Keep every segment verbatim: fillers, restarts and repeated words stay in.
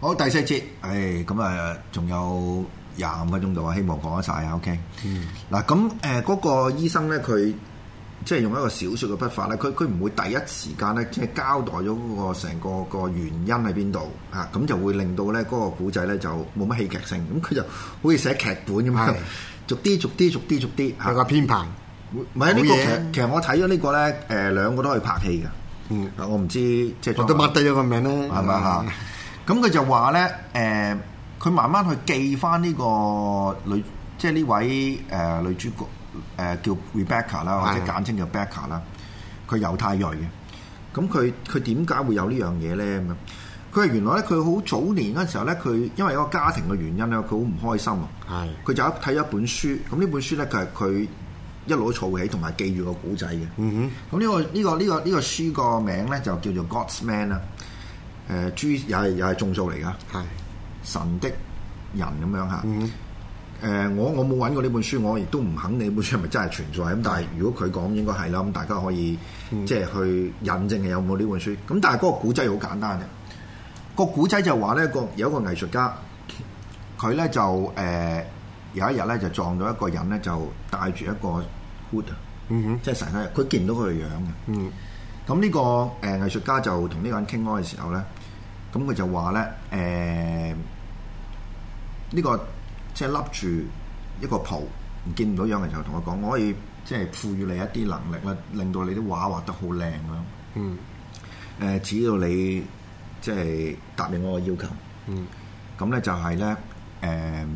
好，第四節，誒咁啊，仲有廿五分鐘度啊，希望講得晒啊。OK， 嗯， 嗱咁誒嗰個醫生咧，佢即係用一個小説嘅筆法咧，佢佢唔會第一時間咧，即係交代咗嗰個成個個原因喺邊度啊，咁就會令到咧嗰個古仔咧就冇乜戲劇性，咁佢就好似寫劇本咁樣，逐啲逐啲逐啲逐啲有個編排。 唔係呢個其實其實我睇咗呢個咧，誒兩個都係拍戲嘅。 嗯， 我唔知即係我都抹低咗個名啦， 係咪嚇？咁佢就話咧，誒，佢慢慢去記翻呢個女，即係呢位誒女主角誒叫 Rebecca 啦，或者簡稱叫 Becca 啦，佢猶太裔嘅。咁佢佢點解會有呢樣嘢咧？咁佢係原來咧，佢好早年嗰陣時候咧，佢因為一個家庭嘅原因咧，佢好唔開心啊。係，佢就睇一本書，咁呢本書咧，佢係佢一路都儲起同埋記住個古仔嘅。嗯哼。咁呢個呢個呢個呢個書個名咧就叫做 God's Man 啦。誒，豬又係又係眾數嚟㗎。係。神的人咁樣嚇。嗯。誒，我我冇揾過呢本書，我亦都唔肯定呢本書係咪真係存在。咁但係如果佢講應該係啦，咁大家可以即係去印證係有冇呢本書。咁但係嗰個古仔好簡單嘅。個古仔就話咧，個有一個藝術家，佢咧就誒、呃、有一日咧就撞到一個人咧，就戴住一個 hood 啊、嗯，即係成日佢見唔到佢嘅樣嘅。嗯，咁呢個誒藝術家就同呢個人傾開嘅時候咧，咁佢就話咧誒呢個即係笠住一個袍，唔見唔到樣嘅時候，同佢講，我可以即係賦予你一啲能力啦，令到你啲畫畫得好靚啦。嗯，誒、呃、只要你即係答應我嘅要求，嗯，咁咧就係咧，誒、呃，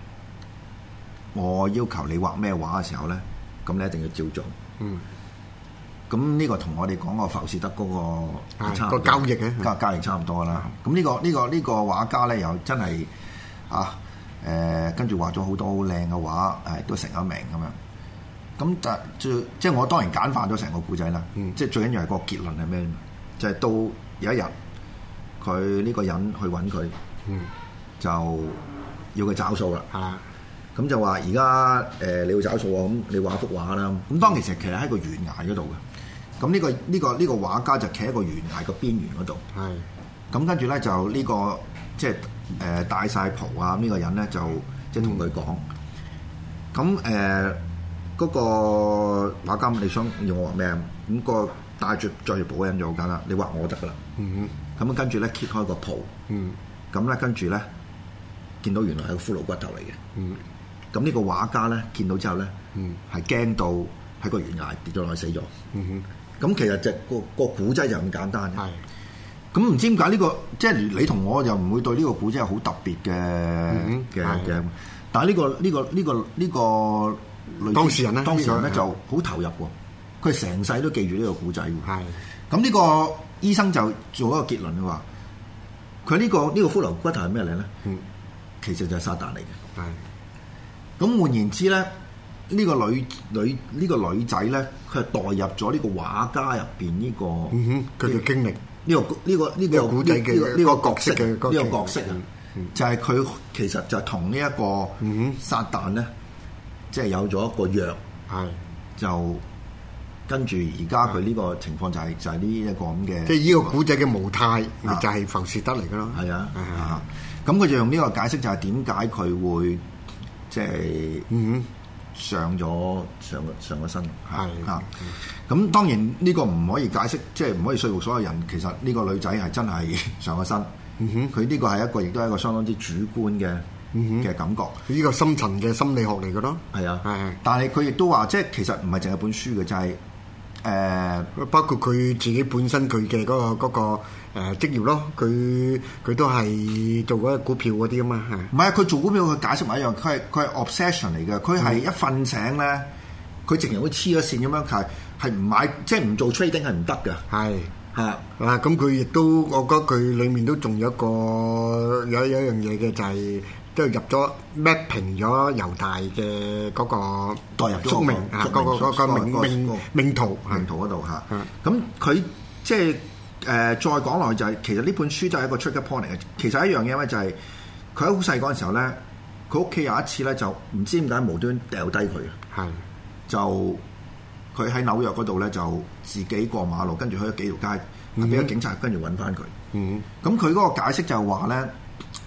我要求你畫咩畫嘅時候咧，咁你一定要照做，嗯，咁呢個同我哋講個浮士德嗰個差個交易嘅交交易差唔多啦。咁呢、嗯這個呢、這個呢、這個畫家咧又真係啊，誒、呃，跟住畫咗好多好靚嘅畫，誒，都成咗名咁樣。咁但最即係我當然簡化咗成個故仔啦，嗯、即係最緊要係個結論係咩？就係、是、到有一日。佢呢個人去揾佢，嗯、就要佢找數啦。咁、啊、就話而家誒你要找數喎，咁你畫幅畫啦。咁當其實其實喺個懸崖嗰度嘅。咁呢、呢個呢、呢個呢、呢個畫家就企喺個懸崖個邊緣嗰度。咁跟住咧就呢、呢個即係誒戴晒袍啊！呢、呢個人咧就即係同佢講。咁誒嗰個畫家，你想要我畫咩？咁、那個戴住著住袍嘅人就好簡單，你畫我得噶啦。嗯咁跟住咧揭開個袍，咁咧跟住咧見到原來係個骷髏骨頭嚟嘅。咁呢個畫家咧見到之後咧，係驚到喺個懸崖跌咗落去死咗。咁其實就個個古仔就咁簡單。咁唔知點解呢個即係你同我又唔會對呢個古仔係好特別嘅嘅嘅，但係呢個呢個呢個呢個當事人咧，當事人咧就好投入喎。佢成世都記住呢個古仔喎。咁呢個醫生就做一個結論嘅話，佢呢個呢個骷髏骨頭係咩嚟咧？嗯，其實就係撒旦嚟嘅。係。咁換言之咧，呢個女女呢個女仔咧，佢係代入咗呢個畫家入邊呢個，嗯哼，佢嘅經歷，呢個呢個呢個古仔嘅呢個角色嘅呢個角色啊，就係佢其實就同呢一個撒旦咧，即係有咗一個約，係就。跟住而家佢呢個情況就係、是、就係呢一個咁嘅，即係呢個古仔嘅模態，就係浮士德嚟噶咯。係啊，啊，咁佢就用呢個解釋就係點解佢會即係嗯上咗上上咗身。係啊，咁當然呢個唔可以解釋，即係唔可以說服所有人。其實呢個女仔係真係上咗身。嗯哼，佢呢個係一個亦都係一個相當之主觀嘅嘅感覺。呢個深層嘅心理學嚟嘅咯。係啊，係。但係佢亦都話，即係其實唔係淨係本書嘅，就係、是。誒、呃，包括佢自己本身佢嘅嗰個嗰、嗰個誒、呃、職業咯，佢佢都係做嗰啲股票嗰啲啊嘛，係。唔係佢做股票，佢解釋埋一樣，佢係佢係 obsession 嚟嘅，佢係一瞓醒咧，佢直情會黐咗線咁樣，係係唔買，即係唔做 trading 係唔得㗎。係係啊，咁佢亦都，我覺得佢裡面都仲有一個有有一樣嘢嘅就係、是。即係入咗 mapping 咗猶大嘅嗰個代入宿命啊，嗰個嗰個命命命途命途嗰度嚇。咁佢即係誒再講落去就係，其實呢本書就係一個 trigger point 嚟嘅。其實一樣嘢咧就係佢喺好細嗰陣時候咧，佢屋企有一次咧就唔知點解無端掉低佢。係就佢喺紐約嗰度咧就自己過馬路，跟住去咗幾條街，俾個警察跟住揾翻佢。嗯，咁佢嗰個解釋就係話咧。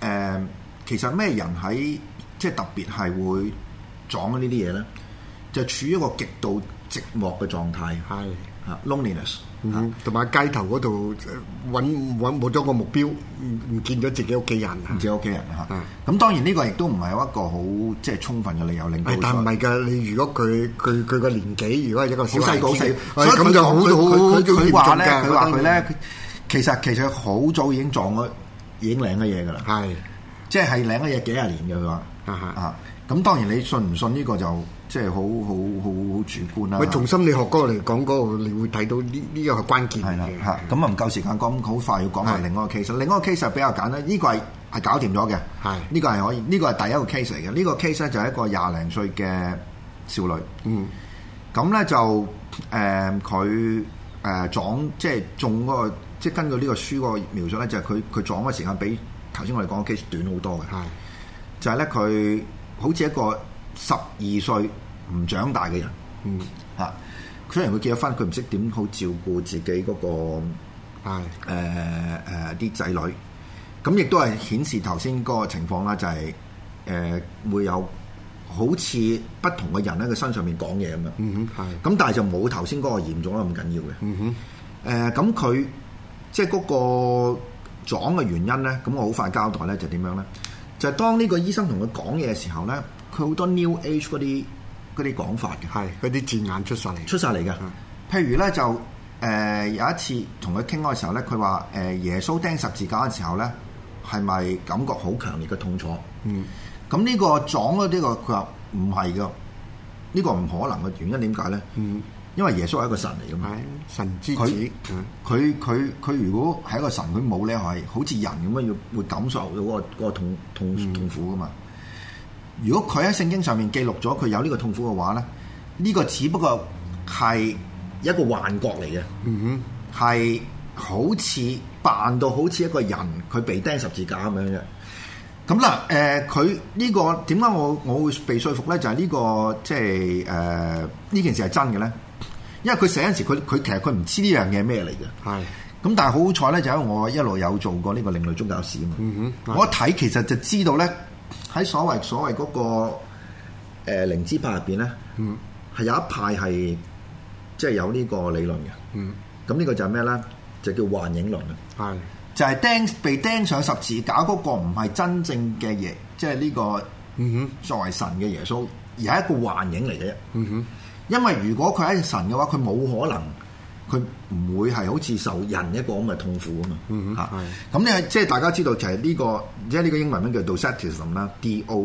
誒，其實咩人喺即係特別係會撞呢啲嘢咧？就處於一個極度寂寞嘅狀態，係嚇 loneliness， 同埋街頭嗰度揾揾冇咗個目標，唔唔見咗自己屋企人， 唔見屋企人嚇。咁當然呢個亦都唔係一個好即係充分嘅理由令到。 但唔係㗎，你如果佢佢佢個年紀，如果係一個好細個好細， 所以咁就好好好佢話咧，佢話佢咧，其實其實好早已經撞咗，已經領咗嘢㗎啦。係，即係係領咗嘢幾廿年嘅佢話啊。咁當然你信唔信呢個就即係好好好好主觀啦。 喂，從心理學嗰個嚟講，嗰個你會睇到呢呢個係關鍵係啦嚇。咁啊唔夠時間講，好快要講埋另外一個 case。另外一個 case 係比較簡單，呢個係係搞掂咗嘅。係呢個係可以，呢個係第一個 case 嚟嘅。呢個 case 咧就係一個廿零歲嘅少女。嗯。咁咧就誒佢誒撞即係中嗰個，即係根據呢個書個描述咧，就係佢佢撞嘅時間比頭先我哋講嘅 case 短好多嘅。係。就係咧佢。好似一個十二歲唔長大嘅人，嗯嚇，雖然佢結咗婚，佢唔識點好照顧自己嗰、那個係誒誒啲仔女，咁亦都係顯示頭先嗰個情況啦，就係、是、誒、呃、會有好似不同嘅人喺佢身上面講嘢咁樣，嗯哼，係，咁但係就冇頭先嗰個嚴重得咁緊要嘅，嗯哼，誒咁佢即係嗰個撞嘅原因咧，咁我好快交代咧就點樣咧？就係當呢個醫生同佢講嘢嘅時候咧，佢好多 New Age 嗰啲嗰啲講法嘅，係嗰啲字眼出晒嚟，出晒嚟嘅。嗯、譬如咧就誒、呃、有一次同佢傾開嘅時候咧，佢話誒耶穌釘十字架嘅時候咧，係咪感覺好強烈嘅痛楚？嗯，咁呢個撞咗呢個，佢話唔係噶，呢、呢個唔可能嘅原因點解咧？嗯。因為耶穌係一個神嚟㗎嘛，神之子。佢佢佢如果係一個神，佢冇咧係好似人咁樣要會感受到嗰個嗰個痛痛痛苦㗎嘛。嗯、如果佢喺聖經上面記錄咗佢有呢個痛苦嘅話咧，呢、呢個只不過係一個幻覺嚟嘅，嗯哼，係好似扮到好似一個人佢被釘十字架咁樣嘅。咁嗱，誒佢呢個點解我我會被說服咧？就係、係、呢、呢個即係誒呢件事係真嘅咧。因為佢寫嗰陣時，佢佢其實佢唔知呢樣嘢咩嚟嘅。係。咁但係好好彩咧，就因為我一路有做過呢個另類宗教史啊嘛。嗯哼。我一睇其實就知道咧，喺所謂所謂嗰、嗰個誒、呃、靈知派入邊咧，嗯，係有一派係即係有呢個理論嘅。嗯。咁呢個就係咩咧？就叫幻影論啊。係。就係釘被釘上十字架嗰個唔係真正嘅嘢，即係呢個嗯哼作為神嘅耶穌，而係一個幻影嚟嘅啫。嗯哼。因為如果佢係神嘅話，佢冇可能，佢唔會係好似受人一個咁嘅痛苦啊嘛。嗯嚇，咁你即係大家知道就係呢個，即係呢個英文名叫 Docetism 啦 ，D O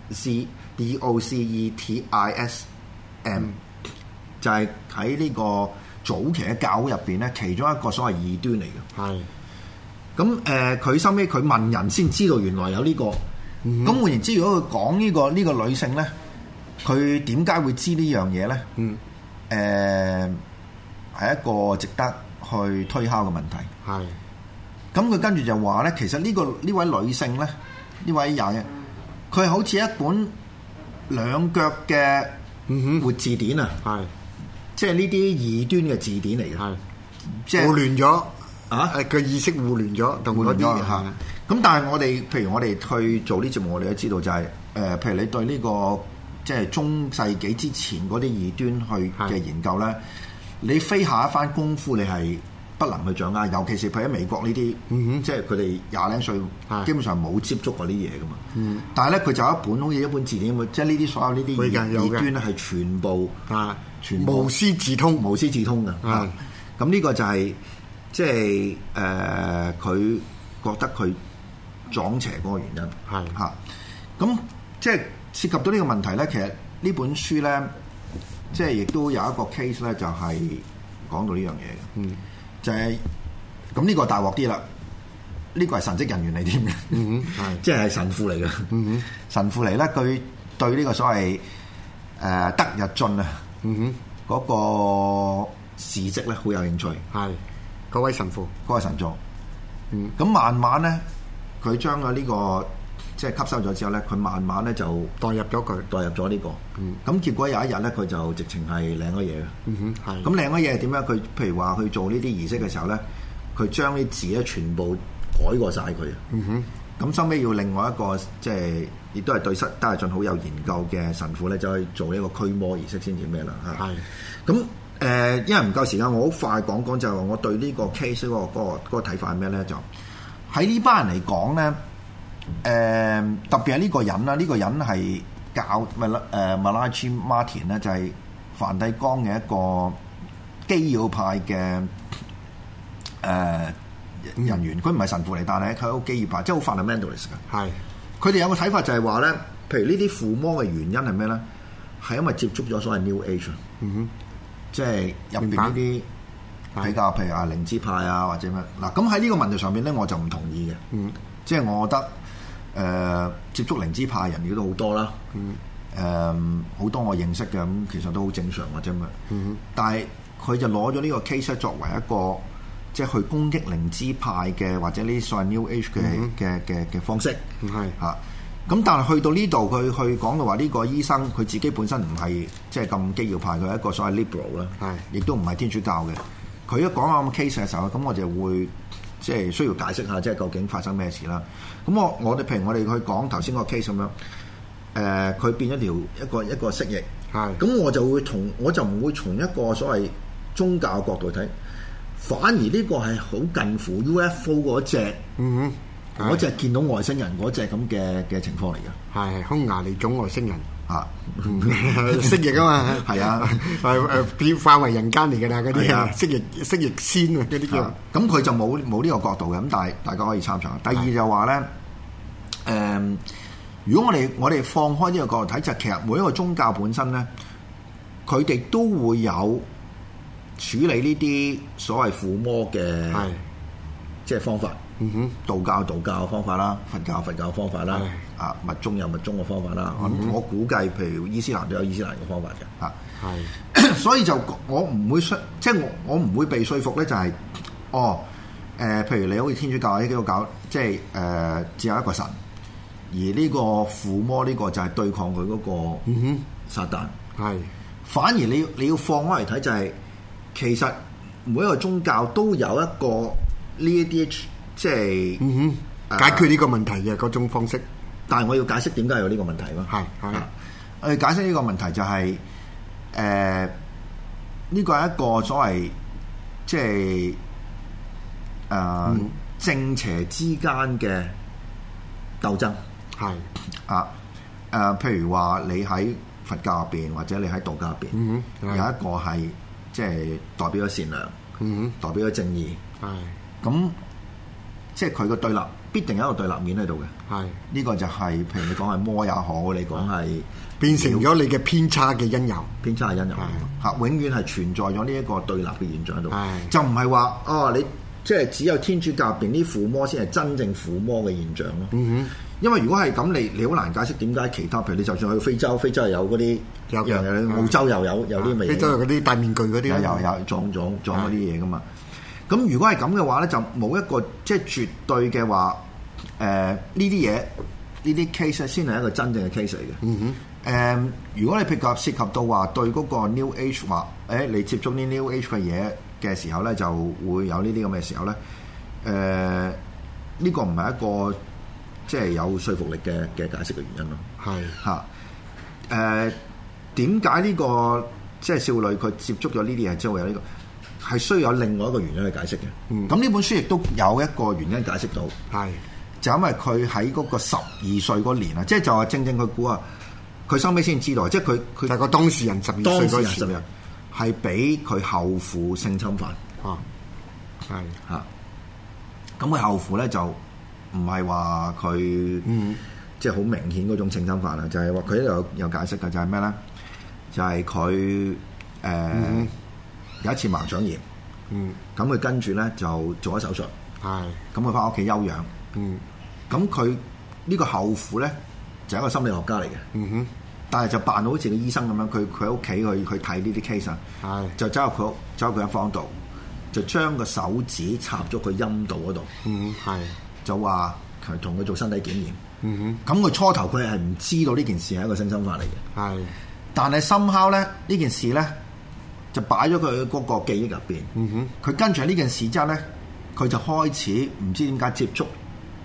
C D O C E T I S M，就係喺呢個早期嘅教會入邊咧，其中一個所謂異端嚟嘅。係。咁誒，佢收尾佢問人先知道原來有呢個。咁換言之，如果佢講呢個呢個女性咧？佢點解會知呢樣嘢咧？嗯，誒係、呃、一個值得去推敲嘅問題。係是。咁佢跟住就話咧，其實呢、呢個呢位女性咧，呢位人，佢好似一本兩腳嘅活字典啊！係、嗯，即係呢啲異端嘅字典嚟嘅。係是，即係胡亂咗啊！個意識胡亂咗，同嗰啲嚇。咁但係我哋，譬如我哋去做呢節目，我哋都知道就係、是、誒、呃，譬如你對呢、呢個。即係中世紀之前嗰啲異端去嘅研究咧，是你非下一番功夫，你係不能去掌握。尤其是譬如喺美國呢啲，嗯、哼即係佢哋廿零歲，是基本上冇接觸過啲嘢噶嘛。嗯、但係咧，佢就有一本好似一本字典咁，即係呢啲所有呢啲異端咧，係全部啊，全部無師自通，無師自通嘅。啊是，咁呢個就係、是、即係誒，佢、呃、覺得佢撞邪嗰個原因係嚇。咁是、啊、即係。涉及到呢個問題咧，其實呢本書咧，即係亦都有一個 case 咧，就係講到呢樣嘢嘅。嗯，就係咁呢個大鑊啲啦。呢個係神職人員嚟添嘅，嗯哼，係即係神父嚟嘅。嗯哼，神父嚟咧，佢對呢個所謂誒、呃、德日進啊，嗯哼，嗰個事蹟咧好有興趣。係嗰位神父，嗰位神父。嗯，咁慢慢咧，佢將咗呢個。即係吸收咗之後咧，佢慢慢咧就代入咗佢，代入咗呢、這個。嗯，咁結果有一日咧，佢就直情係領咗嘢嘅。嗯哼，係。咁領咗嘢係點樣？佢譬如話去做呢啲儀式嘅時候咧，佢將啲字咧全部改過晒佢。嗯哼， 咁收尾要另外一個即係亦都係對德德進好有研究嘅神父咧，就去做一個驅魔儀式先至咩啦嚇。係。咁誒、呃，因為唔夠時間，我好快講講就係我對呢個 case 嗰、嗰個嗰、嗰個嗰、嗰個睇法係咩咧？就喺呢班人嚟講咧，誒、呃、特別係呢個人啦，呢、呢個人係教咪誒 Malachi Martin 咧，就係梵蒂岡嘅一個基要派嘅誒。呃人員佢唔係神父嚟，但係佢係一個基要派，即係好 fundamentalist 嘅。係，佢哋有個睇法就係話咧，譬如呢啲附魔嘅原因係咩咧？係因為接觸咗所謂 New Age，嗯哼，即係入邊呢啲比較譬如啊靈知派啊或者咩嗱。咁喺呢個問題上面咧，我就唔同意嘅。嗯，即係我覺得誒、呃、接觸靈知派人亦都好多啦。嗯，誒、呃、好多我認識嘅咁，其實都好正常或者咩。嗯哼，但係佢就攞咗呢個 case 作為一個。即係去攻擊靈知派嘅或者呢啲所謂 New Age 嘅嘅嘅嘅方式，係嚇。咁但係去到呢度，佢去講到話呢個醫生佢自己本身唔係即係咁基要派，佢係一個所謂 liberal 啦，係，亦都唔係天主教嘅。佢一講啱咁 case 嘅時候，咁我就會即係需要解釋下，即係究竟發生咩事啦。咁我我哋譬如我哋去講頭先個 case 咁樣，誒、呃、佢變咗條一個一個蜥蜴，係。咁我就會從我就唔會從一個所謂宗教角度睇。反而呢個係好近乎 U F O 嗰隻，嗯哼，嗰隻見到外星人嗰隻咁嘅嘅情況嚟嘅，係匈牙利種外星人啊，蜥蜴啊嘛，係啊，誒誒變化為人間嚟嘅啦，嗰啲啊蜥蜴蜥蜴仙啊嗰啲叫，咁佢就冇冇呢個角度嘅，咁但係大家可以參詳。第二就話咧，誒、呃，如果我哋我哋放開呢個角度睇，就其實每一個宗教本身咧，佢哋都會有。處理呢啲所謂附魔嘅即係方法，嗯哼，道教道教嘅方法啦，佛教佛教嘅方法啦，啊密宗有密宗嘅方法啦。我、嗯、我估計，譬如伊斯蘭都有伊斯蘭嘅方法嘅，嚇。係，所以就我唔會說，即係我我唔會被說服咧，就係、是、哦誒、呃，譬如你好似天主教或者基督教，即係誒、呃、只有一個神，而呢個附魔呢個就係對抗佢嗰個嗯哼撒旦。係，反而你你要放開嚟睇就係、是。其實每一個宗教都有一個呢一啲即係、嗯哼、解決呢個問題嘅嗰種方式，但係我要解釋點解有呢個問題咯。係係，我要解釋呢個問題就係誒呢個係一個所謂即係誒、呃嗯、正邪之間嘅鬥爭。係啊誒、呃，譬如話你喺佛教入邊或者你喺道教入邊、嗯，有一個係。即係代表咗善良，嗯，代表咗正義，係咁，即係佢個對立必定有一個對立面喺度嘅，係呢個就係、是、譬如你講係魔也好，你講係變成咗你嘅偏差嘅因由，偏差嘅因由嚇，永遠係存在咗呢一個對立嘅現象喺度，就唔係話哦，你即係只有天主教入邊啲附魔先係真正附魔嘅現象咯，嗯哼。因為如果係咁，你你好難解釋點解其他，譬如你就算去非洲，非洲有嗰啲有樣嘢，澳洲又有有啲味，非洲有嗰啲戴面具嗰啲，有有有撞撞撞嗰啲嘢噶嘛。咁如果係咁嘅話咧，就冇一個即係絕對嘅話，誒呢啲嘢呢啲 case 先係一個真正嘅 case 嚟嘅。嗯哼。誒、呃，如果你譬如涉及到話對嗰個 New Age 話，誒、欸、你接觸啲 New Age 嘅嘢嘅時候咧，就會有呢啲咁嘅時候咧。誒、呃，呢、這個唔係一個。即係有說服力嘅嘅解釋嘅原因咯，係嚇誒點解呢個即係少女佢接觸咗呢啲嘢之後有呢個係需要有另外一個原因去解釋嘅。嗯，咁呢本書亦都有一個原因解釋到，係就因為佢喺嗰個十二歲嗰年啊，即係就係正正佢估啊，佢收尾先知道，即係佢佢就係個當事人十二歲嗰時係俾佢後父性侵犯啊，係嚇咁佢後父咧就。唔係話佢即係好明顯嗰種性侵犯啊，就係話佢都有有解釋嘅，就係咩咧？就係佢誒有一次盲腸炎，咁佢跟住咧就做咗手術，咁佢翻屋企休養。咁佢呢個後父咧就係一個心理學家嚟嘅，嗯，但係就扮到好似個醫生咁樣，佢佢喺屋企去去睇呢啲 case 啊，就走入佢走入佢間房度，就將個手指插咗佢陰道嗰度，嗯，係。就話佢同佢做身體檢驗，嗯哼，咁佢初頭佢係唔知道呢件事係一個性侵犯嚟嘅，係，但係深刻咧呢件事咧就擺咗佢嗰個記憶入邊，嗯哼，佢跟住呢件事之後咧，佢就開始唔知點解接觸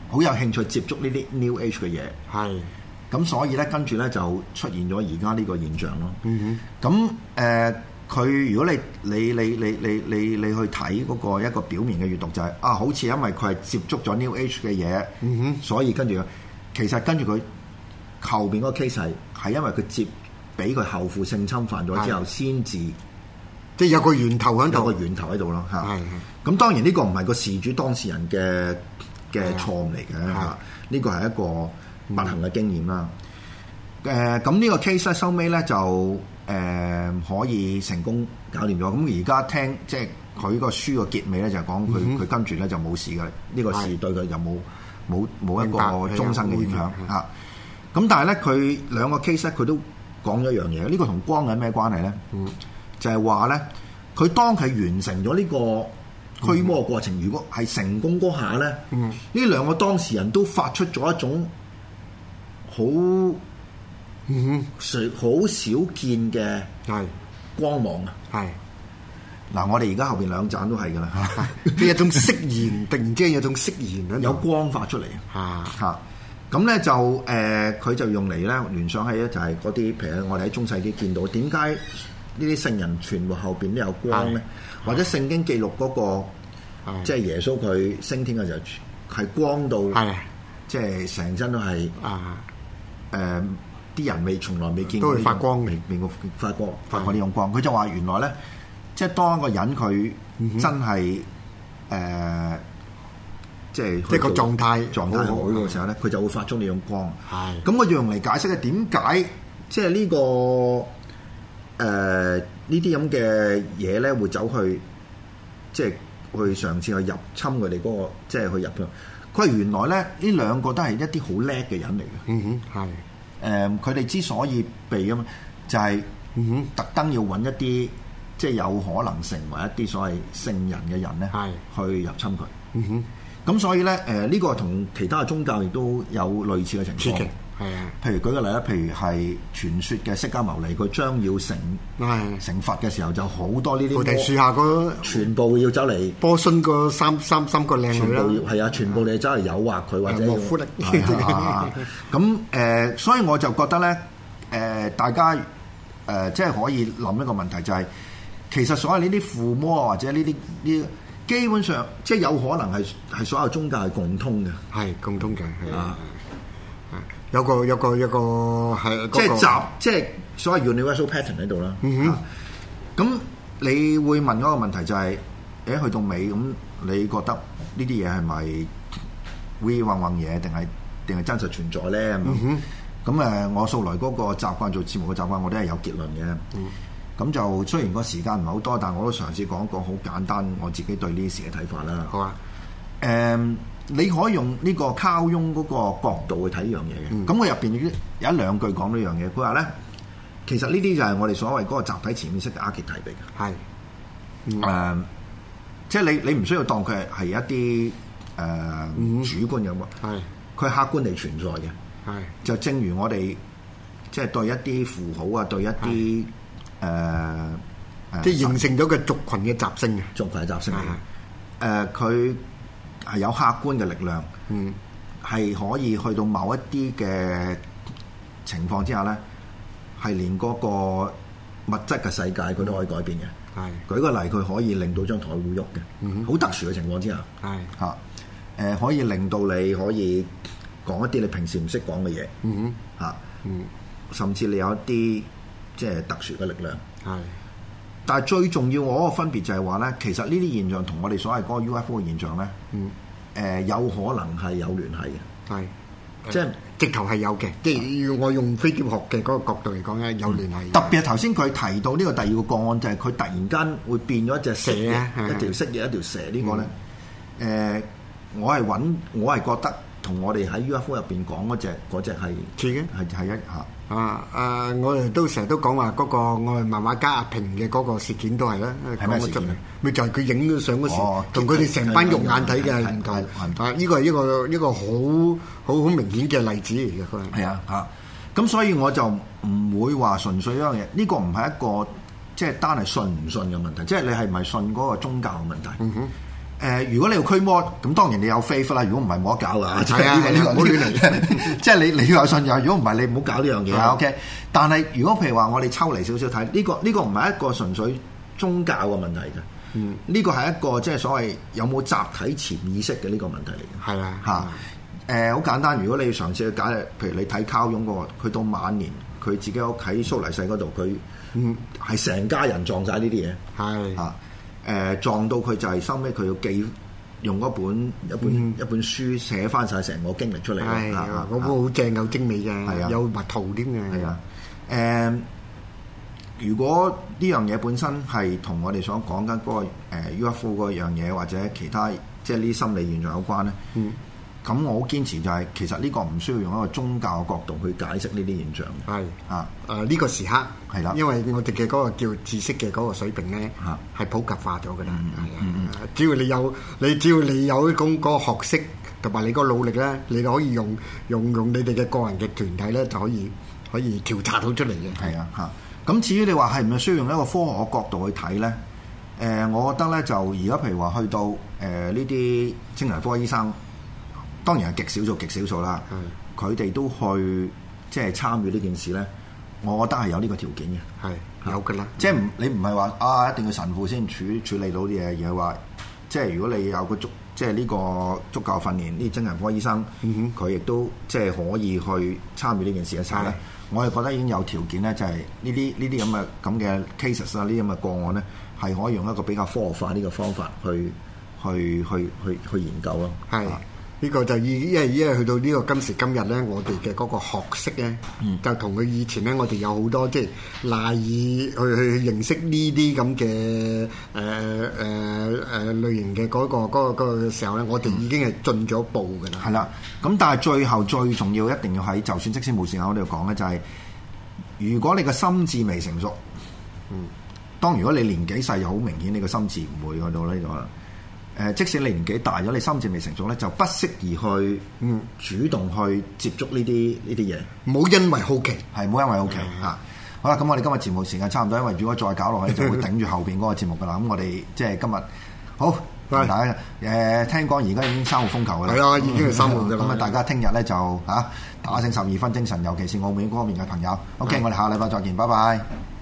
好有興趣接觸呢啲 New Age 嘅嘢。 係。 咁所以咧，跟住咧就出現咗而家呢個現象咯。 嗯哼。咁誒，佢、呃、如果你你你你你你你去睇嗰個一個表面嘅閱讀就係、是、啊，好似因為佢係接觸咗 New Age 嘅嘢， 嗯哼， 所以跟住其實跟住佢後邊嗰個 case 係係因為佢接俾佢後父性侵犯咗之後，先至即係有個源頭喺度， 有個源頭喺度咯嚇。 係咁當然呢個唔係個事主當事人嘅嘅錯誤嚟嘅嚇，呢個係一個不幸嘅經驗啦，誒咁呢個 case 咧收尾咧就誒、呃、可以成功搞掂咗。咁而家聽即係佢個書個結尾咧就係講佢佢跟住咧就冇事嘅，呢、這個事對佢又冇冇冇一個終身嘅影響嚇。咁但係咧佢兩個 case 咧佢都講咗一樣嘢，呢、這個同光有咩關係咧？嗯、就係話咧佢當佢完成咗呢個驅魔過程，嗯、如果係成功嗰下咧，呢、嗯、兩個當事人都發出咗一種好嗯好少見嘅係光芒啊！係嗱，我哋而家後邊兩盞都係噶啦，即係一種釋然，突然之間有種釋然，有光發出嚟啊！嚇咁咧就誒，佢、呃、就用嚟咧聯想起咧，就係嗰啲譬如我哋喺中世紀見到點解呢啲聖人全部後邊都有光咧？或者聖經記錄嗰、那個即係耶穌佢升天嘅時候係光到，即係成身都係啊！誒啲、呃、人未從來未見過，都係發光嘅，未過發光發過呢種光。佢就話原來咧，即係當一個人佢真係誒、嗯呃，即係即係個狀態狀態好嘅時候咧，佢就會發出呢種光。係咁，我用嚟解釋嘅點解即係呢、這個誒、呃、呢啲咁嘅嘢咧，會走去即係去嘗試去入侵佢哋嗰個，即係去入咗。佢係原來咧，呢兩個都係一啲好叻嘅人嚟嘅。嗯哼，係。誒、呃，佢哋之所以避啊嘛，就係、是、嗯哼，特登要揾一啲即係有可能成為一啲所謂聖人嘅人咧，係去入侵佢。嗯哼。咁所以咧，誒、呃、呢、這個同其他嘅宗教亦都有類似嘅情況。係啊。譬如舉個例啦，譬如係傳說嘅釋迦牟尼，佢將要成係成佛嘅時候，就好多呢啲菩提樹下嗰全部要走嚟波旬個三三三個靚女啦，係啊，全部你走嚟誘惑佢或者莫夫力。咁誒，所以我就覺得咧，誒、呃、大家誒、呃、即係可以諗一個問題，就係、是、其實所有呢啲附魔或者呢啲呢，基本上即係有可能係係所有宗教係共通嘅，係共通嘅，係啊。有個有個有個係、那個、即係集即係所謂 universal pattern 喺度啦。嗯哼，咁、啊、你會問嗰個問題就係、是，誒去到尾咁，你覺得呢啲嘢係咪會混混嘢，定係定係真實存在咧？咁、嗯、哼，咁誒，我素來嗰個習慣做節目嘅習慣，我都係有結論嘅。嗯，咁就雖然個時間唔係好多，但係我都嘗試講一個好簡單我自己對呢啲事嘅睇法啦。好啊，誒、嗯。你可以用呢個卡翁嗰個角度去睇呢樣嘢嘅，咁、嗯、我入邊有一兩句講呢樣嘢。佢話咧，其實呢啲就係我哋所謂嗰個集體潛意識嘅 archetype嚟嘅，係誒、嗯呃，即係你你唔需要當佢係係一啲誒、呃嗯、主觀嘅喎，係佢係客觀地存在嘅，係就正如我哋即係對一啲符號啊，對一啲誒誒，即係形成咗個族群嘅習性嘅族群嘅習性嘅，誒佢。係有客觀嘅力量，嗯，係可以去到某一啲嘅情況之下咧，係連嗰個物質嘅世界佢都可以改變嘅。係、嗯，舉個例，佢可以令到張台會喐嘅，嗯，好特殊嘅情況之下，係嚇，誒、呃、可以令到你可以講一啲你平時唔識講嘅嘢，嗯嚇，啊、嗯，甚至你有一啲即係特殊嘅力量，係。但係最重要我個分別就係話咧，其實呢啲現象同我哋所謂嗰個 U F O 嘅現象咧，嗯，誒、呃、有可能係有聯繫嘅，係，即係直頭係有嘅，即係我用飛碟學嘅嗰個角度嚟講咧，有聯繫、嗯。特別係頭先佢提到呢個第二個個案，就係、是、佢突然間會變咗一隻蛇，蛇一條蜥蜴，一條蛇、這個、呢個咧，誒、嗯呃，我係揾，我係覺得同我哋喺 U F O 入邊講嗰隻嗰隻係似嘅，係係一嚇。啊！啊！我哋都成日都講話嗰個我哋漫畫家阿平嘅嗰個事件都係啦，講咗出嚟，咪就係佢影咗相嗰時，同佢哋成班肉眼睇嘅係唔同。啊！呢個係一個一個好好好明顯嘅例子嚟嘅，佢係啊嚇。咁所以我就唔會話純粹一樣嘢，呢個唔係一個即係單係信唔信嘅問題，即係你係唔係信嗰個宗教嘅問題。嗯哼。 誒，如果你要驅魔，咁當然你有 faith 啦。如果唔係冇得搞㗎。 係啊，呢個唔好亂嚟。 即係你你要有信仰。如果唔係，你唔好搞呢樣嘢啊。 嗯、 OK。但係如果譬如話，我哋抽離少少睇，呢、呢個呢、呢個唔係一個純粹宗教嘅問題嘅。嗯。呢個係一個即係所謂有冇集體潛意識嘅呢個問題嚟嘅。 係啊。 嚇。誒，好簡單。如果你要嘗試去解，譬如你睇卡翁嗰個，佢到晚年，佢自己屋喺蘇黎世嗰度，佢嗯係成家人撞晒呢啲嘢。係。嚇。誒、呃、撞到佢就係收尾佢要記用嗰本一本、嗯、一本書寫翻晒成個經歷出嚟。 係啊，嗰本好正有精美嘅，有畫圖添嘅。係啊，誒、呃，如果呢樣嘢本身係同我哋所講緊嗰個 U F O 嗰樣嘢，或者其他即係呢啲心理現象有關咧，嗯，咁我好堅持就係、是、其實呢個唔需要用一個宗教嘅角度去解釋呢啲現象。係啊，誒、呃、呢、這個時刻係啦，因為我哋嘅嗰個叫知識嘅嗰個水平咧，係普及化咗㗎啦。係啊、嗯嗯，只要你有你只要你有咁嗰個學識同埋你個努力咧，你就可以用用用你哋嘅個人嘅團體咧，就可以可以調查到出嚟嘅。係啊，嚇。咁至於你話係唔係需要用一個科學嘅角度去睇咧？誒、呃，我覺得咧就而家譬如話去到誒呢啲精神科醫生。當然係極少數極少數啦，佢哋都去即係參與呢件事咧，我覺得係有呢個條件嘅，係有㗎啦。即係唔你唔係話啊一定要神父先處處理到啲嘢，而係話即係如果你有個足即係呢個足夠訓練，呢啲精神科醫生，佢亦、嗯、都即係可以去參與呢件事嘅時候咧，我係覺得已經有條件咧，就係呢啲呢啲咁嘅咁嘅 cases 啊，呢啲咁嘅個案咧，係可以用一個比較科學化呢個方法去去去去去研究咯，係。呢個就以因為因為去到呢個今時今日咧，我哋嘅嗰個學識咧，嗯、就同佢以前咧，我哋有好多即係賴以去去認識呢啲咁嘅誒誒誒類型嘅嗰、嗰個嗰、嗰個嗰個時候咧，我哋已經係進咗步㗎啦。係啦、嗯，咁但係最後最重要一定要喺就算即使冇時間我哋講咧，就係、是、如果你個心智未成熟，嗯，當如果你年紀細，就好明顯你個心智唔會去到呢度啦。誒，即使你年紀大咗，你心智未成熟咧，就不適宜去嗯主動去接觸呢啲呢啲嘢。唔好因為好奇，係唔好因為好奇嚇、嗯啊。好啦，咁我哋今日節目時間差唔多，因為如果再搞落去，就會頂住後邊嗰個節目噶啦。咁我哋即係今日好，大家誒、呃、聽講而家已經三號風球啦，係啊，已經係三號㗎啦。咁啊，大家聽日咧就嚇打醒十二分精神，尤其是澳門嗰方面嘅朋友。OK，、嗯、我哋下禮拜再見，拜拜。